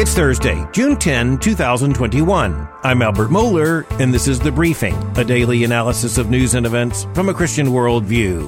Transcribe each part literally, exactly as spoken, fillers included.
It's Thursday, June tenth, twenty twenty-one. I'm Albert Mohler, and this is The Briefing, a daily analysis of news and events from a Christian worldview.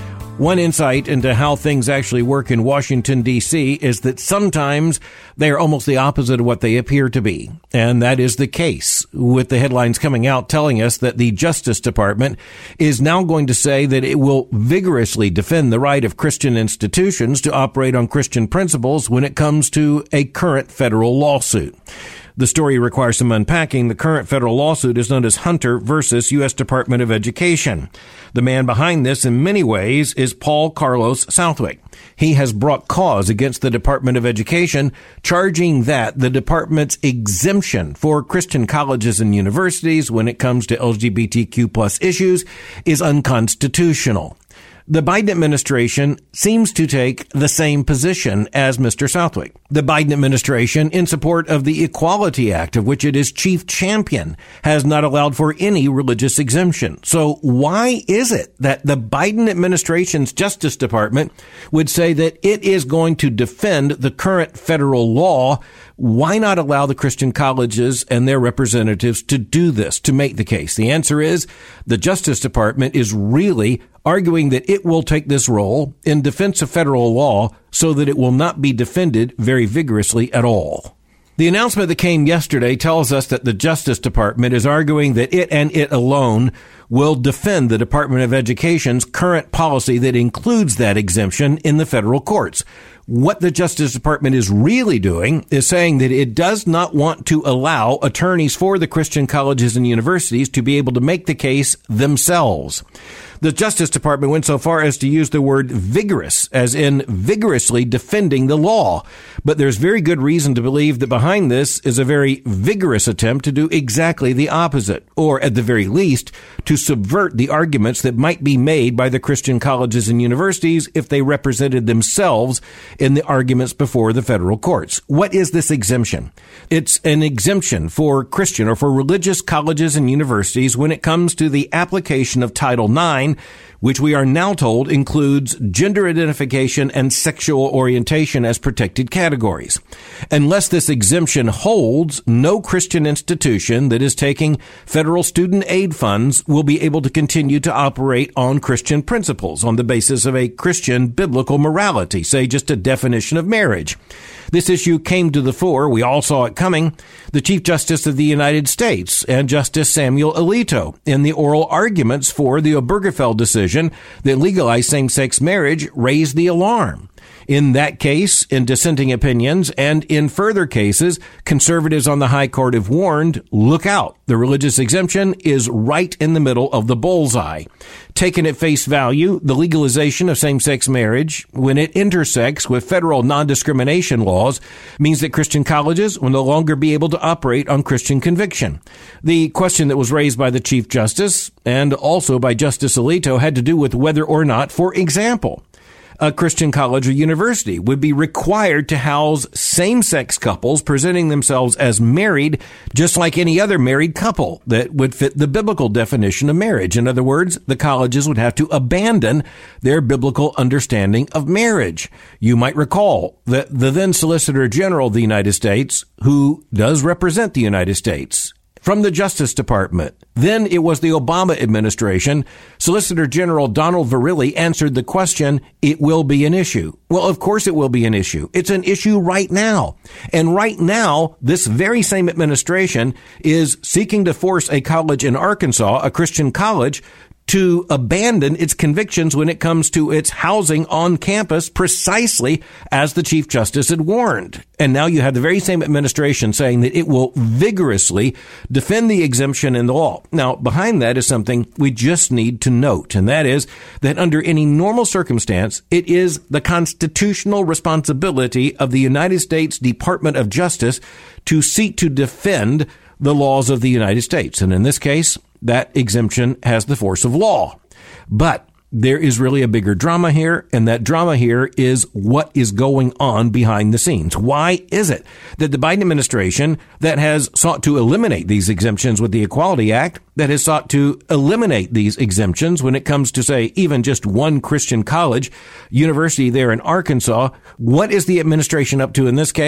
One insight into how things actually work in Washington, D C is that sometimes they are almost the opposite of what they appear to be. And that is the case, with the headlines coming out telling us that the Justice Department is now going to say that it will vigorously defend the right of Christian institutions to operate on Christian principles when it comes to a current federal lawsuit. The story requires some unpacking. The current federal lawsuit is known as Hunter versus U S Department of Education. The man behind this, in many ways, is Paul Carlos Southwick. He has brought cause against the Department of Education, charging that the department's exemption for Christian colleges and universities when it comes to L G B T Q plus issues is unconstitutional. The Biden administration seems to take the same position as Mister Southwick. The Biden administration, in support of the Equality Act, of which it is chief champion, has not allowed for any religious exemption. So why is it that the Biden administration's Justice Department would say that it is going to defend the current federal law? Why not allow the Christian colleges and their representatives to do this, to make the case? The answer is the Justice Department is really arguing that it will take this role in defense of federal law so that it will not be defended very vigorously at all. The announcement that came yesterday tells us that the Justice Department is arguing that it and it alone will defend the Department of Education's current policy that includes that exemption in the federal courts. What the Justice Department is really doing is saying that it does not want to allow attorneys for the Christian colleges and universities to be able to make the case themselves. The Justice Department went so far as to use the word vigorous, as in vigorously defending the law. But there's very good reason to believe that behind this is a very vigorous attempt to do exactly the opposite, or at the very least, to subvert the arguments that might be made by the Christian colleges and universities if they represented themselves in the arguments before the federal courts. What is this exemption? It's an exemption for Christian or for religious colleges and universities when it comes to the application of Title nine, which we are now told includes gender identification and sexual orientation as protected categories. Unless this exemption holds, no Christian institution that is taking federal student aid funds will be able to continue to operate on Christian principles on the basis of a Christian biblical morality, say just a definition of marriage. This issue came to the fore. We all saw it coming. The Chief Justice of the United States and Justice Samuel Alito in the oral arguments for the Obergefell decision that legalized same-sex marriage raised the alarm. In that case, in dissenting opinions, and in further cases, conservatives on the High Court have warned, look out. The religious exemption is right in the middle of the bullseye. Taken at face value, the legalization of same-sex marriage, when it intersects with federal non-discrimination laws, means that Christian colleges will no longer be able to operate on Christian conviction. The question that was raised by the Chief Justice and also by Justice Alito had to do with whether or not, for example, a Christian college or university would be required to house same-sex couples presenting themselves as married, just like any other married couple that would fit the biblical definition of marriage. In other words, the colleges would have to abandon their biblical understanding of marriage. You might recall that the then Solicitor General of the United States, who does represent the United States, from the Justice Department. Then it was the Obama administration. Solicitor General Donald Verrilli answered the question, it will be an issue. Well, of course it will be an issue. It's an issue right now. And right now, this very same administration is seeking to force a college in Arkansas, a Christian college, to abandon its convictions when it comes to its housing on campus, precisely as the Chief Justice had warned. And now you have the very same administration saying that it will vigorously defend the exemption in the law. Now, behind that is something we just need to note, and that is that under any normal circumstance, it is the constitutional responsibility of the United States Department of Justice to seek to defend the laws of the United States. And in this case, that exemption has the force of law. But there is really a bigger drama here, and that drama here is what is going on behind the scenes. Why is it that the Biden administration that has sought to eliminate these exemptions with the Equality Act, that has sought to eliminate these exemptions when it comes to, say, even just one Christian college, university there in Arkansas, what is the administration up to in this case?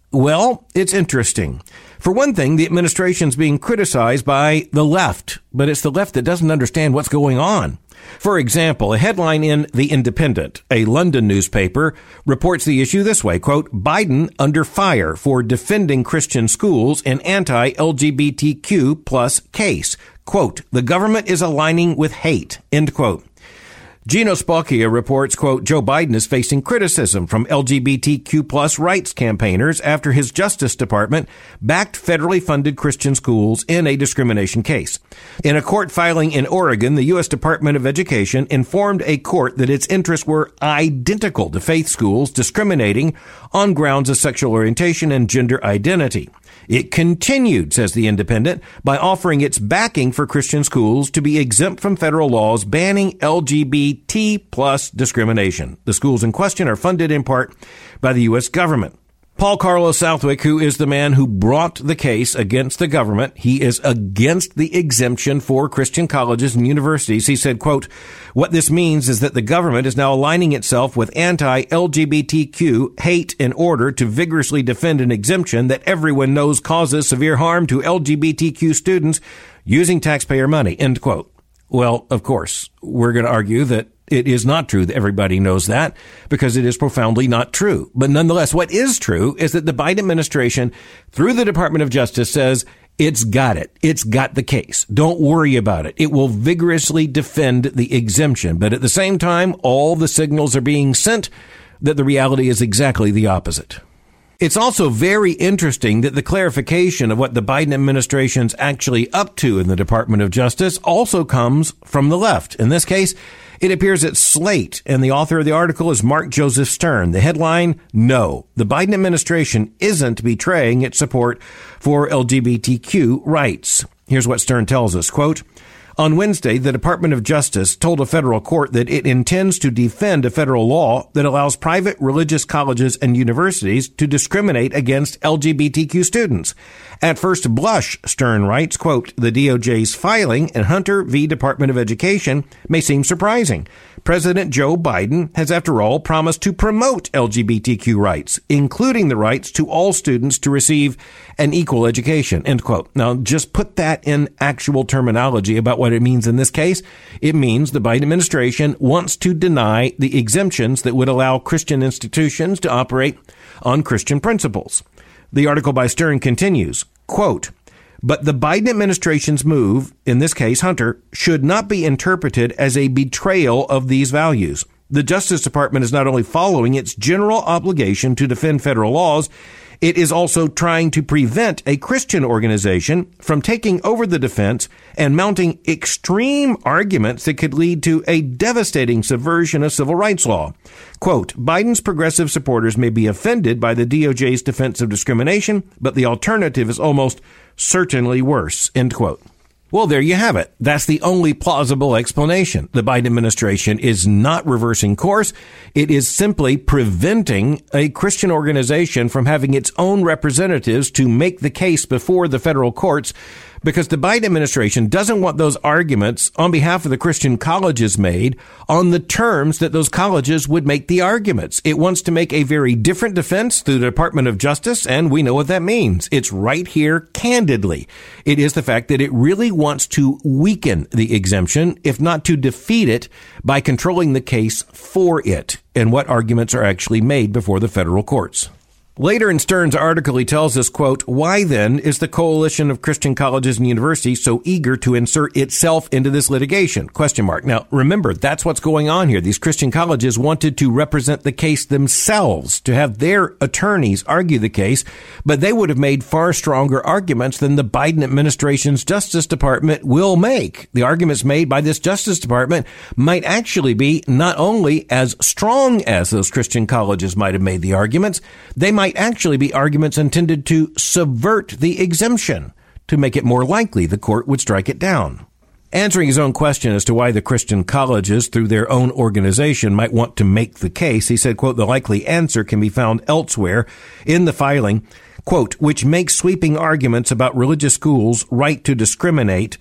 Well, it's interesting. For one thing, the administration's being criticized by the left, but it's the left that doesn't understand what's going on. For example, a headline in The Independent, a London newspaper, reports the issue this way, quote, Biden under fire for defending Christian schools in anti-L G B T Q plus case. Quote, the government is aligning with hate, end quote. Gino Spocchia reports, quote, Joe Biden is facing criticism from L G B T Q plus rights campaigners after his Justice Department backed federally funded Christian schools in a discrimination case. In a court filing in Oregon, the U S Department of Education informed a court that its interests were identical to faith schools discriminating on grounds of sexual orientation and gender identity. It continued, says The Independent, by offering its backing for Christian schools to be exempt from federal laws banning L G B T plus discrimination. The schools in question are funded in part by the U S government. Paul Carlos Southwick, who is the man who brought the case against the government, he is against the exemption for Christian colleges and universities. He said, quote, what this means is that the government is now aligning itself with anti-L G B T Q hate in order to vigorously defend an exemption that everyone knows causes severe harm to L G B T Q students using taxpayer money, end quote. Well, of course, we're going to argue that it is not true that everybody knows that because it is profoundly not true. But nonetheless, what is true is that the Biden administration, through the Department of Justice, says it's got it. It's got the case. Don't worry about it. It will vigorously defend the exemption. But at the same time, all the signals are being sent that the reality is exactly the opposite. It's also very interesting that the clarification of what the Biden administration's actually up to in the Department of Justice also comes from the left. In this case, it appears at Slate, and the author of the article is Mark Joseph Stern. The headline, no, the Biden administration isn't betraying its support for L G B T Q rights. Here's what Stern tells us, quote, on Wednesday, the Department of Justice told a federal court that it intends to defend a federal law that allows private religious colleges and universities to discriminate against L G B T Q students. At first blush, Stern writes, quote, the D O J's filing in Hunter v. Department of Education may seem surprising. President Joe Biden has, after all, promised to promote L G B T Q rights, including the rights to all students to receive an equal education, end quote. Now, just put that in actual terminology about what it means in this case. It means the Biden administration wants to deny the exemptions that would allow Christian institutions to operate on Christian principles. The article by Stern continues, quote, but the Biden administration's move, in this case Hunter, should not be interpreted as a betrayal of these values. The Justice Department is not only following its general obligation to defend federal laws, it is also trying to prevent a Christian organization from taking over the defense and mounting extreme arguments that could lead to a devastating subversion of civil rights law. Quote, Biden's progressive supporters may be offended by the D O J's defense of discrimination, but the alternative is almost certainly worse, end quote. Well, there you have it. That's the only plausible explanation. The Biden administration is not reversing course. It is simply preventing a Christian organization from having its own representatives to make the case before the federal courts, because the Biden administration doesn't want those arguments on behalf of the Christian colleges made on the terms that those colleges would make the arguments. It wants to make a very different defense through the Department of Justice, and we know what that means. It's right here candidly. It is the fact that it really wants to weaken the exemption, if not to defeat it, by controlling the case for it and what arguments are actually made before the federal courts. Later in Stern's article, he tells us, quote, why then is the Coalition of Christian Colleges and Universities so eager to insert itself into this litigation? Question mark. Now, remember, that's what's going on here. These Christian colleges wanted to represent the case themselves, to have their attorneys argue the case, but they would have made far stronger arguments than the Biden administration's Justice Department will make. The arguments made by this Justice Department might actually be not only as strong as those Christian colleges might have made the arguments, they might actually be arguments intended to subvert the exemption, to make it more likely the court would strike it down. Answering his own question as to why the Christian colleges, through their own organization, might want to make the case, he said, quote, the likely answer can be found elsewhere in the filing, quote, which makes sweeping arguments about religious schools' right to discriminate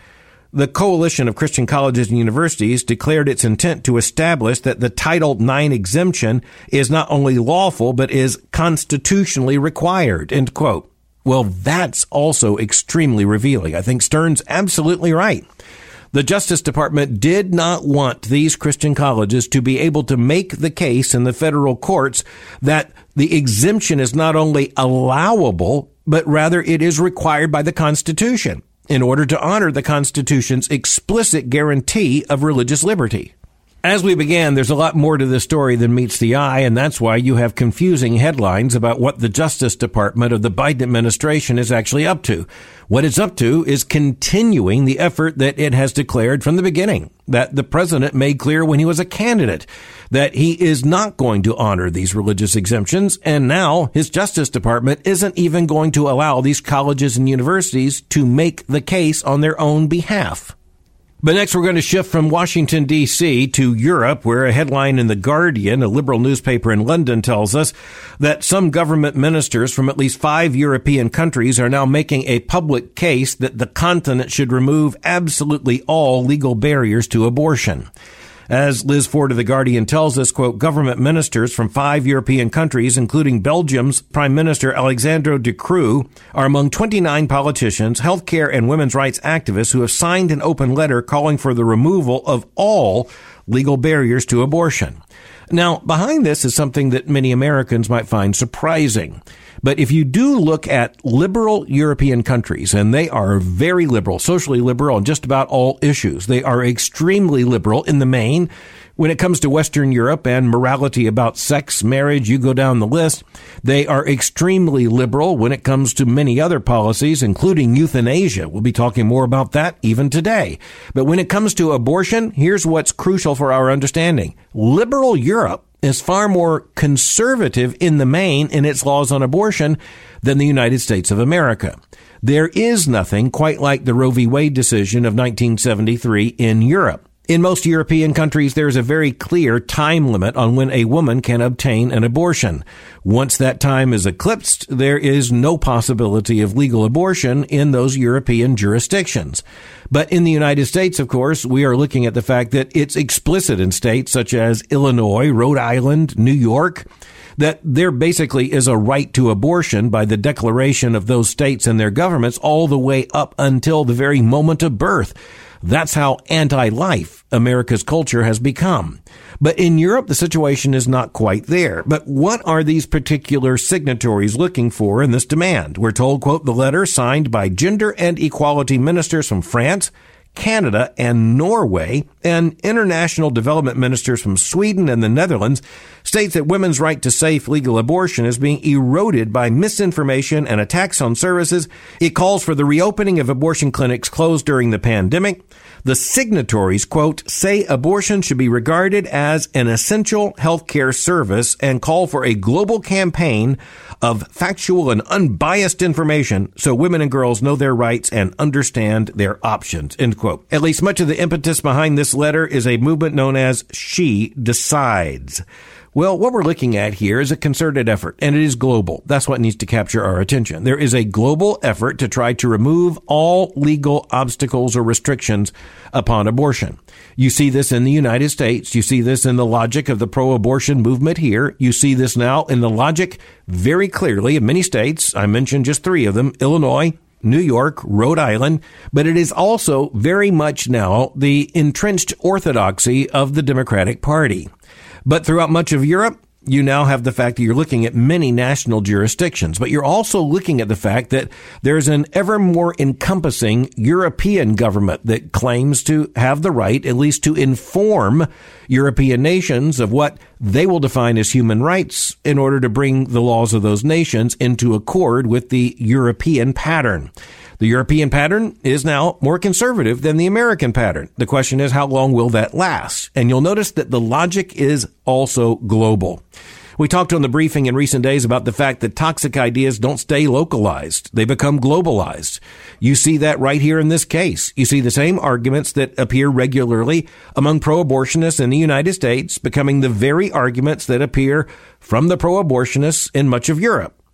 the Coalition of Christian Colleges and Universities declared its intent to establish that the Title nine exemption is not only lawful, but is constitutionally required, end quote. Well, that's also extremely revealing. I think Stern's absolutely right. The Justice Department did not want these Christian colleges to be able to make the case in the federal courts that the exemption is not only allowable, but rather it is required by the Constitution in order to honor the Constitution's explicit guarantee of religious liberty. As we began, there's a lot more to this story than meets the eye, and that's why you have confusing headlines about what the Justice Department of the Biden administration is actually up to. What it's up to is continuing the effort that it has declared from the beginning, that the president made clear when he was a candidate, that he is not going to honor these religious exemptions, and now his Justice Department isn't even going to allow these colleges and universities to make the case on their own behalf. But next, we're going to shift from Washington, D C to Europe, where a headline in The Guardian, a liberal newspaper in London, tells us that some government ministers from at least five European countries are now making a public case that the continent should remove absolutely all legal barriers to abortion. As Liz Ford of The Guardian tells us, quote, government ministers from five European countries, including Belgium's Prime Minister Alexandre De Croo, are among twenty-nine politicians, healthcare and women's rights activists who have signed an open letter calling for the removal of all legal barriers to abortion. Now, behind this is something that many Americans might find surprising. But if you do look at liberal European countries, and they are very liberal, socially liberal on just about all issues, they are extremely liberal in the main when it comes to Western Europe and morality about sex, marriage, you go down the list. They are extremely liberal when it comes to many other policies, including euthanasia. We'll be talking more about that even today. But when it comes to abortion, here's what's crucial for our understanding. Liberal Europe is far more conservative in the main in its laws on abortion than the United States of America. There is nothing quite like the Roe v. Wade decision of nineteen seventy-three in Europe. In most European countries, there's a very clear time limit on when a woman can obtain an abortion. Once that time is eclipsed, there is no possibility of legal abortion in those European jurisdictions. But in the United States, of course, we are looking at the fact that it's explicit in states such as Illinois, Rhode Island, New York, that there basically is a right to abortion by the declaration of those states and their governments all the way up until the very moment of birth. That's how anti-life America's culture has become. But in Europe, the situation is not quite there. But what are these particular signatories looking for in this demand? We're told, quote, the letter signed by gender and equality ministers from France, Canada, and Norway, and international development ministers from Sweden and the Netherlands, states that women's right to safe legal abortion is being eroded by misinformation and attacks on services. It calls for the reopening of abortion clinics closed during the pandemic. The signatories, quote, say abortion should be regarded as an essential healthcare service and call for a global campaign of factual and unbiased information so women and girls know their rights and understand their options, end quote. At least much of the impetus behind this letter is a movement known as She Decides. Well, what we're looking at here is a concerted effort, and it is global. That's what needs to capture our attention. There is a global effort to try to remove all legal obstacles or restrictions upon abortion. You see this in the United States. You see this in the logic of the pro-abortion movement here. You see this now in the logic very clearly in many states. I mentioned just three of them, Illinois, New York, Rhode Island, but it is also very much now the entrenched orthodoxy of the Democratic Party. But throughout much of Europe, you now have the fact that you're looking at many national jurisdictions, but you're also looking at the fact that there's an ever more encompassing European government that claims to have the right, at least to inform European nations of what they will define as human rights in order to bring the laws of those nations into accord with the European pattern. The European pattern is now more conservative than the American pattern. The question is, how long will that last? And you'll notice that the logic is also global. We talked on the briefing in recent days about the fact that toxic ideas don't stay localized. They become globalized. You see that right here in this case. You see the same arguments that appear regularly among pro-abortionists in the United States becoming the very arguments that appear from the pro-abortionists in much of Europe.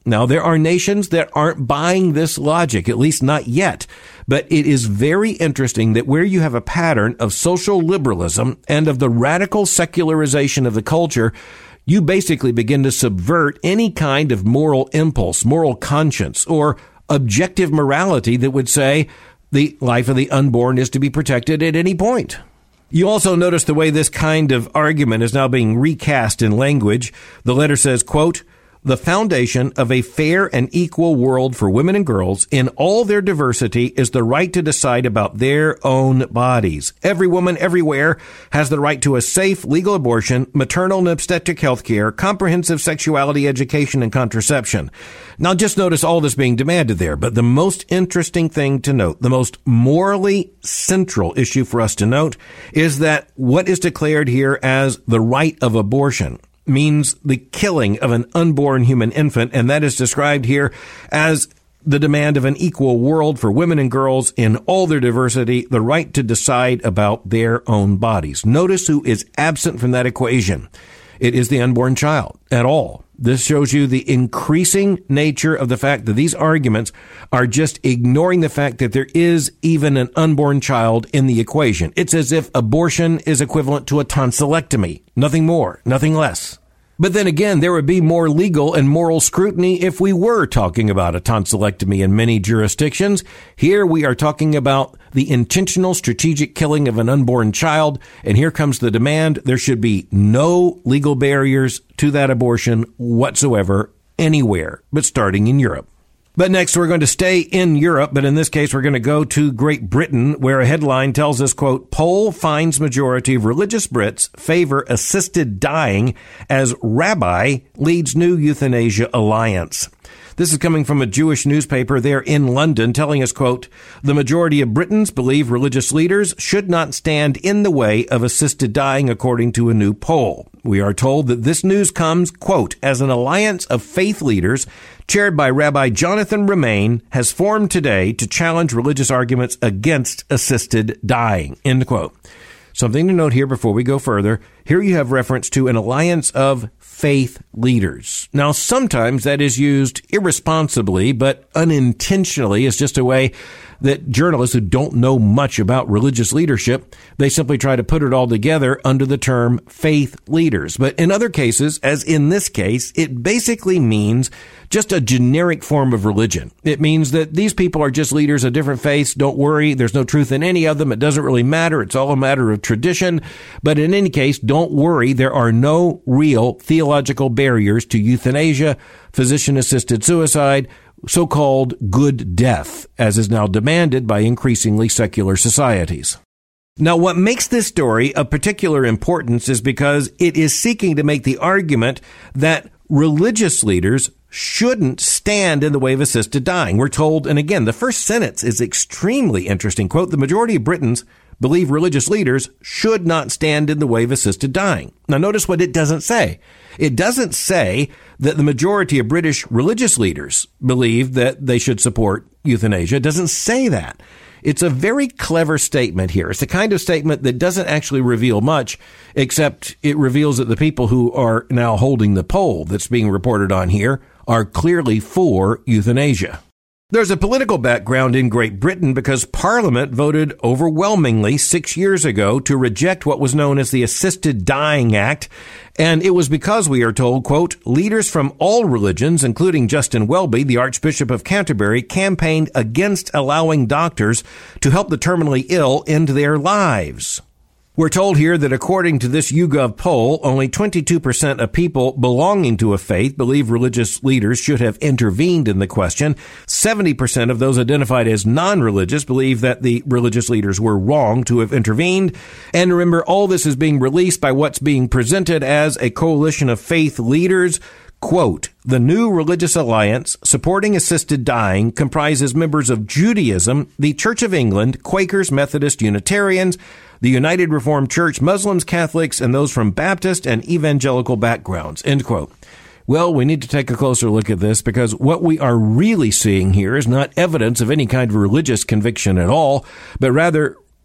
Now, there are nations that aren't buying this logic, at least not yet. But it is very interesting that where you have a pattern of social liberalism and of the radical secularization of the culture, you basically begin to subvert any kind of moral impulse, moral conscience, or objective morality that would say the life of the unborn is to be protected at any point. You also notice the way this kind of argument is now being recast in language. The letter says, quote, "The foundation of a fair and equal world for women and girls in all their diversity is the right to decide about their own bodies. Every woman everywhere has the right to a safe legal abortion, maternal and obstetric health care, comprehensive sexuality education, and contraception." Now just notice all this being demanded there. But the most interesting thing to note, the most morally central issue for us to note, is that what is declared here as the right of abortion means the killing of an unborn human infant, and that is described here as the demand of an equal world for women and girls in all their diversity, the right to decide about their own bodies. Notice who is absent from that equation. It is the unborn child at all. This shows you the increasing nature of the fact that these arguments are just ignoring the fact that there is even an unborn child in the equation. It's as if abortion is equivalent to a tonsillectomy. Nothing more, nothing less. But then again, there would be more legal and moral scrutiny if we were talking about a tonsillectomy in many jurisdictions. Here we are talking about the intentional strategic killing of an unborn child. And here comes the demand. There should be no legal barriers to that abortion whatsoever anywhere, but starting in Europe. But next, we're going to stay in Europe, but in this case, we're going to go to Great Britain, where a headline tells us, quote, "Poll finds majority of religious Brits favor assisted dying as rabbi leads new euthanasia alliance." This is coming from a Jewish newspaper there in London telling us, quote, "The majority of Britons believe religious leaders should not stand in the way of assisted dying, according to a new poll. We are told that this news comes, quote, as an alliance of faith leaders chaired by Rabbi Jonathan Remain has formed today to challenge religious arguments against assisted dying," end quote. Something to note here before we go further. Here you have reference to an alliance of faith leaders. Now, sometimes that is used irresponsibly, but unintentionally as just a way that journalists who don't know much about religious leadership, they simply try to put it all together under the term faith leaders. But in other cases, as in this case, it basically means just a generic form of religion. It means that these people are just leaders of different faiths. Don't worry. There's no truth in any of them. It doesn't really matter. It's all a matter of tradition. But in any case, don't worry. There are no real theological barriers to euthanasia, physician-assisted suicide, so-called good death, as is now demanded by increasingly secular societies. Now, what makes this story of particular importance is because it is seeking to make the argument that religious leaders shouldn't stand in the way of assisted dying. We're told, and again, the first sentence is extremely interesting. Quote, "The majority of Britons believe religious leaders should not stand in the way of assisted dying." Now, notice what it doesn't say. It doesn't say that the majority of British religious leaders believe that they should support euthanasia. It doesn't say that. It's a very clever statement here. It's the kind of statement that doesn't actually reveal much, except it reveals that the people who are now holding the poll that's being reported on here are clearly for euthanasia. There's a political background in Great Britain because Parliament voted overwhelmingly six years ago to reject what was known as the Assisted Dying Act. And it was because, we are told, quote, "leaders from all religions, including Justin Welby, the Archbishop of Canterbury, campaigned against allowing doctors to help the terminally ill end their lives." We're told here that according to this YouGov poll, only twenty-two percent of people belonging to a faith believe religious leaders should have intervened in the question. seventy percent of those identified as non-religious believe that the religious leaders were wrong to have intervened. And remember, all this is being released by what's being presented as a coalition of faith leaders. Quote, "The new religious alliance supporting assisted dying comprises members of Judaism, the Church of England, Quakers, Methodist, Unitarians, the United Reformed Church, Muslims, Catholics, and those from Baptist and evangelical backgrounds," end quote. Well, we need to take a closer look at this because what we are really seeing here is not evidence of any kind of religious conviction at all, but rather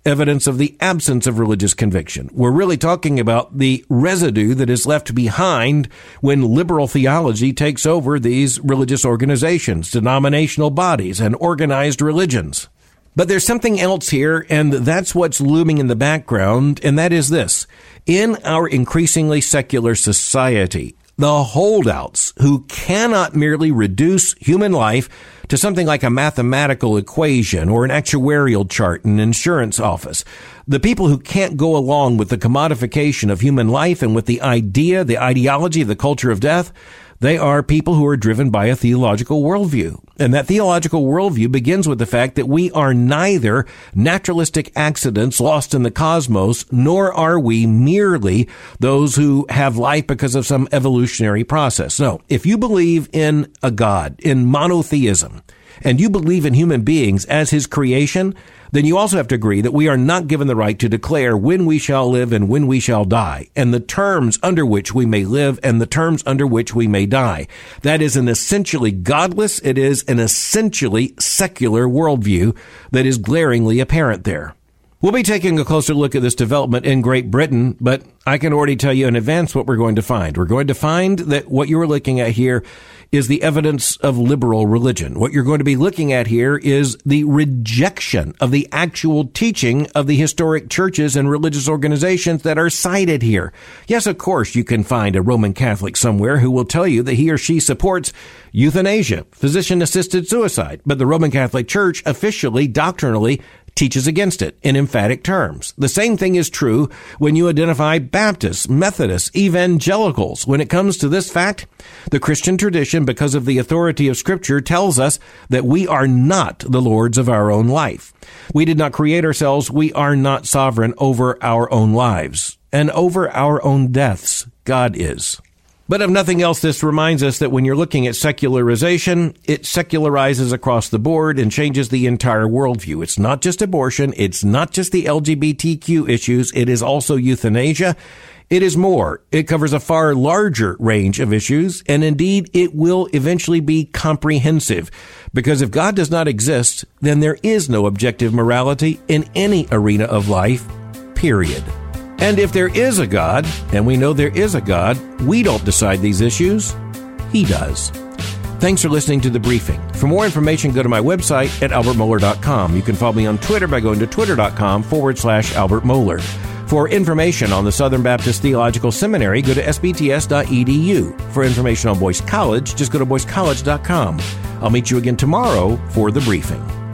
evidence of the absence of religious conviction. We're really talking about the residue that is left behind when liberal theology takes over these religious organizations, denominational bodies, and organized religions. But there's something else here, and that's what's looming in the background, and that is this. In our increasingly secular society, the holdouts who cannot merely reduce human life to something like a mathematical equation or an actuarial chart in an insurance office, the people who can't go along with the commodification of human life and with the idea, the ideology, the culture of death, they are people who are driven by a theological worldview. And that theological worldview begins with the fact that we are neither naturalistic accidents lost in the cosmos, nor are we merely those who have life because of some evolutionary process. No, if you believe in a God, in monotheism, and you believe in human beings as his creation, then you also have to agree that we are not given the right to declare when we shall live and when we shall die, and the terms under which we may live and the terms under which we may die. That is an essentially godless, it is an essentially secular worldview that is glaringly apparent there. We'll be taking a closer look at this development in Great Britain, but I can already tell you in advance what we're going to find. We're going to find that what you're looking at here is the evidence of liberal religion. What you're going to be looking at here is the rejection of the actual teaching of the historic churches and religious organizations that are cited here. Yes, of course, you can find a Roman Catholic somewhere who will tell you that he or she supports euthanasia, physician-assisted suicide, but the Roman Catholic Church officially, doctrinally, teaches against it in emphatic terms. The same thing is true when you identify Baptists, Methodists, evangelicals. When it comes to this fact, the Christian tradition, because of the authority of Scripture, tells us that we are not the lords of our own life. We did not create ourselves. We are not sovereign over our own lives. And over our own deaths, God is. But if nothing else, this reminds us that when you're looking at secularization, it secularizes across the board and changes the entire worldview. It's not just abortion. It's not just the L G B T Q issues. It is also euthanasia. It is more. It covers a far larger range of issues, and indeed, it will eventually be comprehensive. Because if God does not exist, then there is no objective morality in any arena of life, period. And if there is a God, and we know there is a God, we don't decide these issues. He does. Thanks for listening to The Briefing. For more information, go to my website at albert mohler dot com. You can follow me on Twitter by going to twitter.com forward slash Albert Mohler. For information on the Southern Baptist Theological Seminary, go to s b t s dot e d u. For information on Boyce College, just go to boyce college dot com. I'll meet you again tomorrow for The Briefing.